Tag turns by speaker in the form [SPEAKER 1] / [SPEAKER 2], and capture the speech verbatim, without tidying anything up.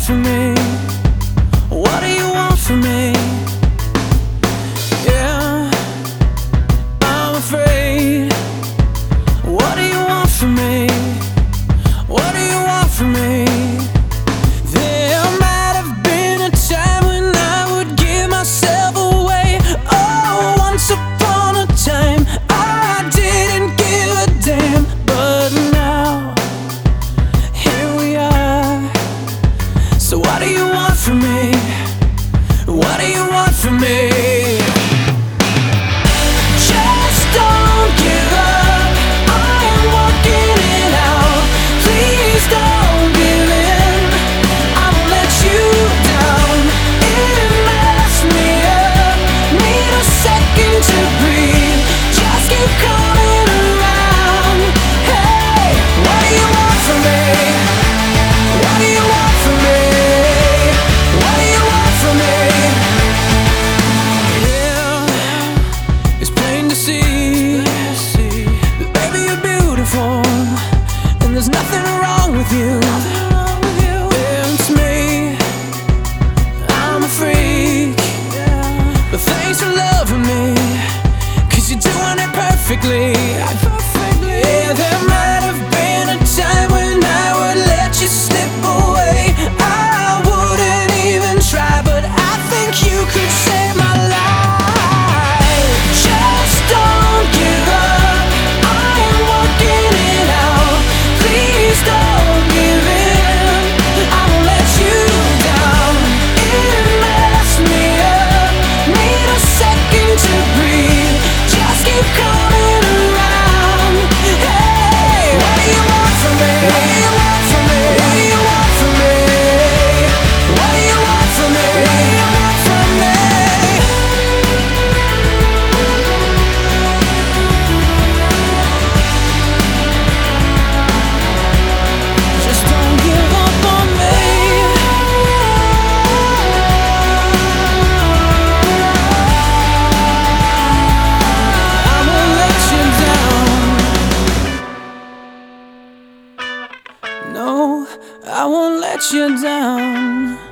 [SPEAKER 1] from me? What do you want from me? Yeah, I'm afraid. What do you want from me? What do you want from me? There might have been a time when I would give myself away. Oh, once upon a time I didn't give a damn. But now, here we are. So what do you want from me? What do you want from me? Just don't give up. I am working it out. Please don't give in. I won't let you down. It messed me up. Need a second to breathe. Just keep coming around. Hey, what do you want from me? What do you want from me? What do you want from me? Yeah, it's plain to see that baby you're beautiful, and there's nothing wrong with you. Yeah, it's me, I'm a freak, but thanks for loving me, 'cause you're doing it perfectly. Yeah, there might have been a time when I would let you slip away. I wouldn't even try, but I think you could save my life. Just don't give up. I am working it out. Please don't give in. I won't let you down. It messed me up. Need a second to breathe. Just keep coming around. Hey, what do you want from me? What do you want from me? What do you want from me? What do you want from me? What do you want from me? Just don't give up on me. I won't let you down. No, I won't let you down.